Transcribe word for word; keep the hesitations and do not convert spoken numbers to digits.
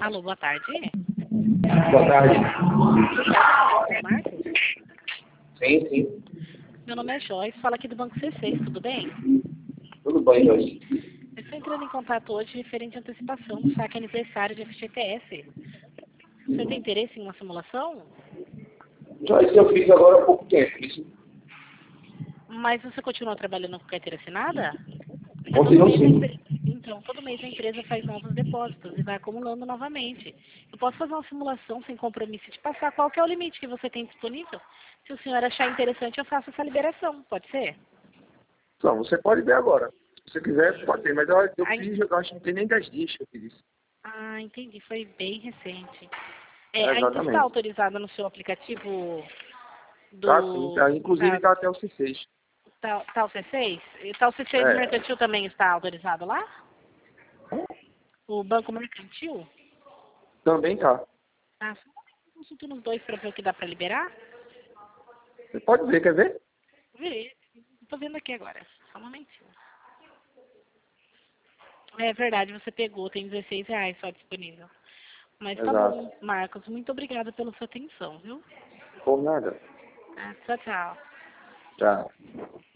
Alô, boa tarde. Boa tarde. Marcos? Sim, sim. Meu nome é Joyce, fala aqui do Banco C seis, tudo bem? Tudo bem, Joyce. Eu estou entrando em contato hoje referente à antecipação do saque aniversário de F G T S. Você tem interesse em uma simulação? Joyce, eu fiz agora há pouco tempo isso. Mas você continua trabalhando com carteira assinada? Porque todo Continuo mês a sim. empre- Então, todo mês a empresa faz novos depósitos e vai acumulando novamente. Eu posso fazer uma simulação sem compromisso de passar qual que é o limite que você tem disponível? Se o senhor achar interessante, eu faço essa liberação, pode ser? Não, você pode ver agora. Se você quiser, pode ver. Mas eu, eu Ai, fiz, eu acho que não tem nem dez dias que eu fiz isso. Ah, entendi. Foi bem recente. É, É, ainda está exatamente. autorizada no seu aplicativo Tá sim, do... tá. Inclusive Tá, tá até o C seis. tá, tá o C seis? E tá o C seis É. mercantil também está autorizado lá? O banco mercantil? Também tá. Ah, só um consulto nos dois para ver o que dá para liberar? Você pode ver, quer ver? Vê, estou vendo aqui agora. Só um momentinho. É verdade, você pegou, tem dezesseis reais só disponível. Mas tá Exato. bom, Marcos. Muito obrigada pela sua atenção, viu? Por nada. Ah, tchau, tchau. Tá.